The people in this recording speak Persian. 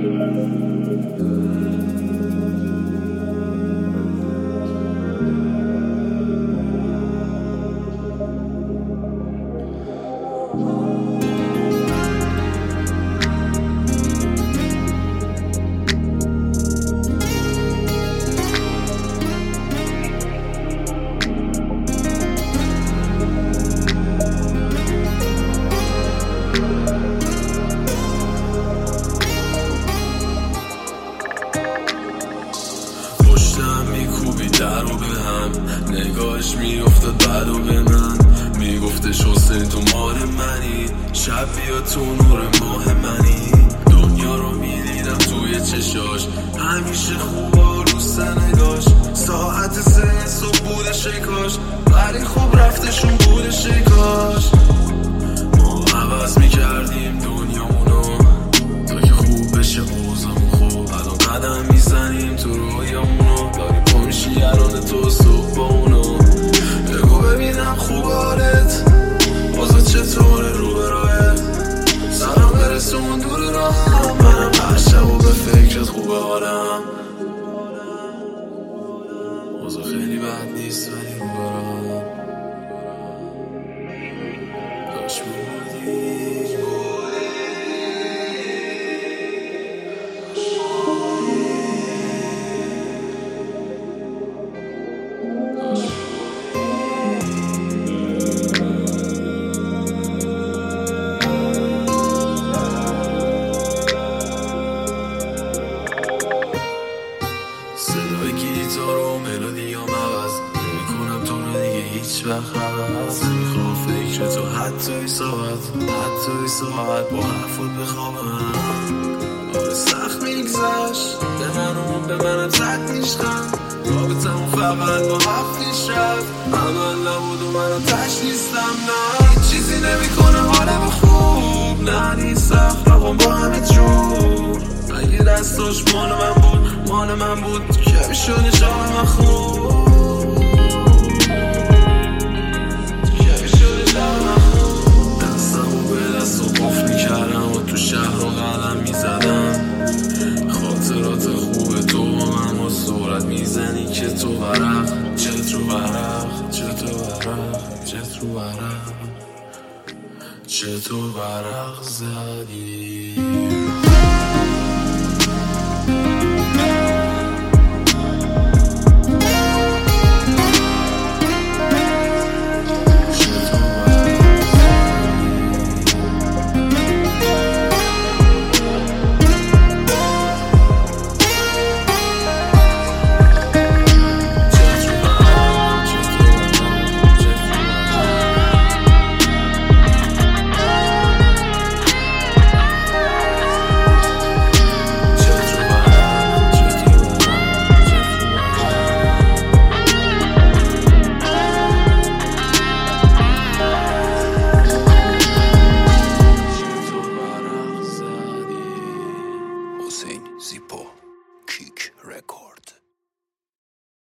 میکوبی در و به هم، نگاهش میافتاد بعد و به من میگفتش حسین تو مال منی، شب بیا تو نور ماه منی. دنیا رو میدیدم توی چشاش، همیشه خوبا رو سنگاش. ساعت 3 صبح بودش کاش، ولی خوب رفتشون بودش کاش. ما عوض میکردیم دنیامونو تا که خوب بشه اوضاعمون. خوب الان قدم میزنیم تو رویامونو، داری پا میشی یران تو صبح با اونو. بگو ببینم خوب حالت بازا چطوره رو به راهت، سلام برسون دور راهم. منم هر شب و به فکرت خوبه حالم، بازا خیلی بد نیست ولی رو به راهم. داشت بودی صدای گیتار و ملودیام عوض نمی‌کنم تو رو دیگه هیچ وقت عوض. نمیخوام فکر تو حتی ای ساعت با حرفات بخوابم. آره سخت میگذشت به منم زد نیشتم، رابطمون فقط با هفتیش رفت. عمل نبود و منم تش نیستم. نه هیچ چیزی نمیکنه حالم خوب، نه نیست سخت رقم با همه جور. اگه دستاش مال من بود که میشونه شام من خوب. دستمو به دست و قفل میکردم و تو شهر رو قلم میزدم. خاطرات خوب تو با من با صورت میزنی که تو ورق چت رو ورق زدی.